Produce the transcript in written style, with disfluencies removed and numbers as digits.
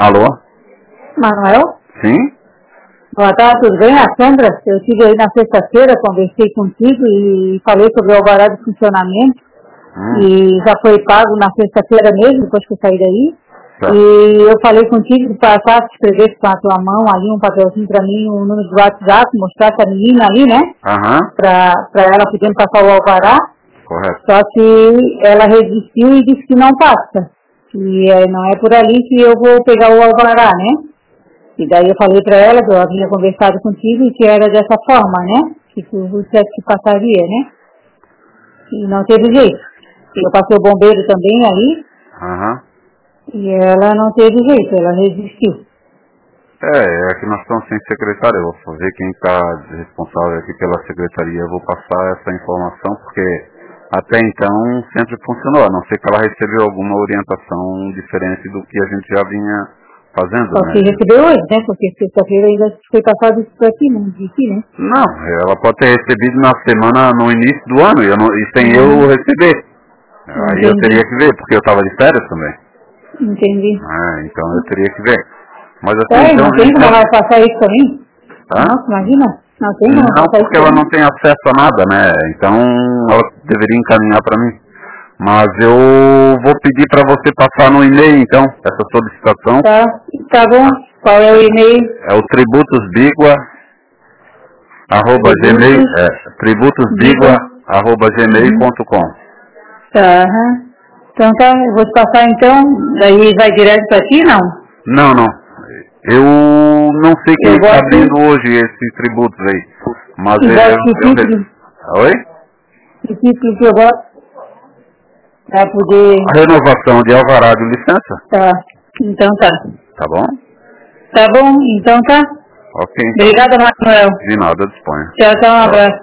Alô? Manuel? Sim? Boa tarde, tudo bem? A Sandra, eu estive aí na sexta-feira, conversei contigo e falei sobre o alvará de funcionamento. E já foi pago na sexta-feira mesmo, depois que eu saí daí. Tá. E eu falei contigo para passar, escrevesse com a tua mão ali um papelzinho para mim, um número de WhatsApp, mostrasse a menina ali, né? Para ela podendo passar o alvará. Correto. Só que ela resistiu e disse que não passa. Que não é por ali que eu vou pegar o alvará, né? E daí eu falei para ela que eu havia conversado contigo e que era dessa forma, né? Que tu disseste que passaria, né? E não teve jeito. Eu passei o bombeiro também ali. E ela não teve jeito, ela resistiu. É que nós estamos sem secretária. Eu vou ver quem está responsável aqui pela secretaria. Eu vou passar essa informação porque até então sempre funcionou. A não ser que ela recebeu alguma orientação diferente do que a gente já vinha fazendo, Só né? que recebeu hoje, né? Porque sexta-feira ainda foi passado isso por aqui, não disse, né? Não, ela pode ter recebido na semana, no início do ano, e sem eu receber. Aí eu teria que ver, porque eu estava de férias também. Entendi. Então eu teria que ver. Mas assim, Não tem como ela passar isso também? Nossa, imagina. Não tem como Não, passar isso porque ela não tem acesso a nada, né? Então ela deveria encaminhar para mim. Mas eu vou pedir para você passar no e-mail, então, essa solicitação. Tá bom. Qual é o e-mail? É o tributusbigua@gmail.com. Tá, Então tá, eu vou te passar então, daí vai direto pra ti, não? Não. Eu não sei quem está abrindo hoje esse tributos aí. Mas Oi? Que título que eu gosto? Pra poder... A renovação de alvará de licença. Tá, então tá. Tá bom? Tá bom, então tá. Ok, então. Obrigada, Manuel. De nada, disponha. Tchau, um abraço.